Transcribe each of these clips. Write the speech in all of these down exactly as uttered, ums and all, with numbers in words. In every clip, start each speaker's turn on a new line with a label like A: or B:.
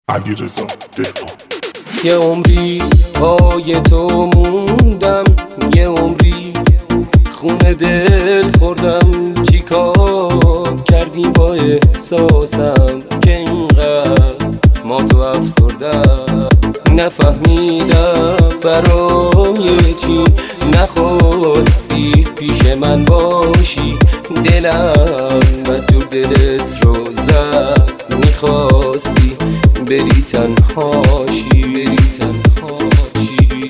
A: علیرضا دهقان.
B: یه عمری پای تو موندم، یه عمری خونه دل خوردم. چی کار کردی با احساسم که اینقدر ما تو افسردم؟ نفهمیدم برای چی نخواستی پیش من باشی. دلم و جور دلت رو زد، میخواستی بری تنهاشی، بری تنهاشی.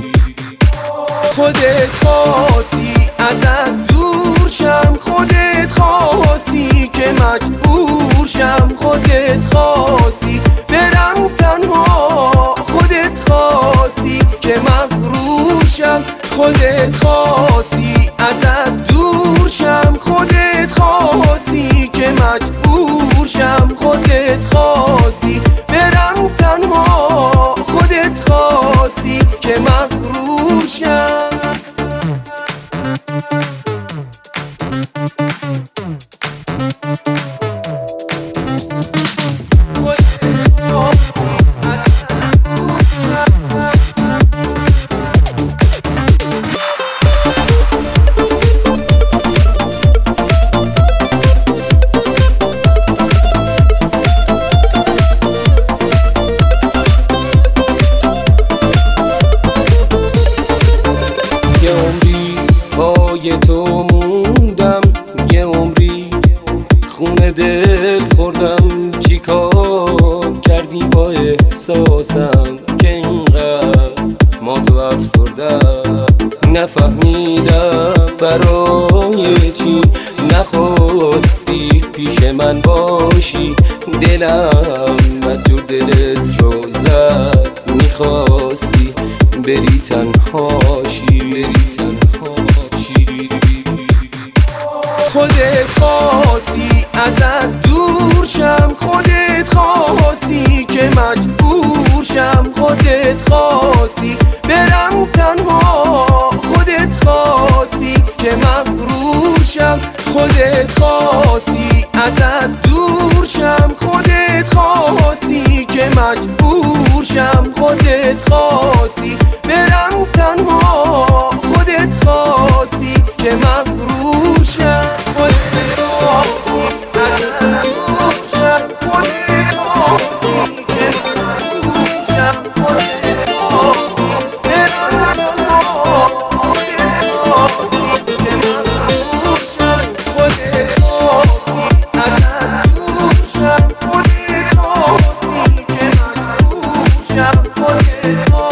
B: خودت خواستی ازت دور شم، خودت خواستی که مجبور شم، خودت خواستی برم تنها، خودت خواستی که مغرور شم، خودت خواستی ازت دور شم، خودت خواستی که مجبور شم، خودت خواستی برم تنها، خودت خواستی که مغرور شم. یه عمری پای تو موندم، یه عمری خونه دل خوردم. چی کار کردی با احساسم که اینقدر ما تو افسردم؟ نفهمیدم برای چی نخواستی پیش من باشی. دلم و جور دلت رو زد، میخواستی بری تنهاشی، بری تنهاشی. خودت خواستی ازت دور شم، خودت خواستی که مجبور شم، خودت خواستی برم تنها، خودت خواستی که مغرور شم، خودت خواستی ازت دور شم، خودت خواستی که مجبور شم، خودت خواستی برم تنها، خودت خواستی که مغرور شم، خودت خواستی ازت دور شم، خودت خواستی که مجبور شم، خودت خواستی برم تنها، خودت خواستی که مغرور شم، خودت خواستی ازت دور شم، خودت خواستی که مجبور شم، خودت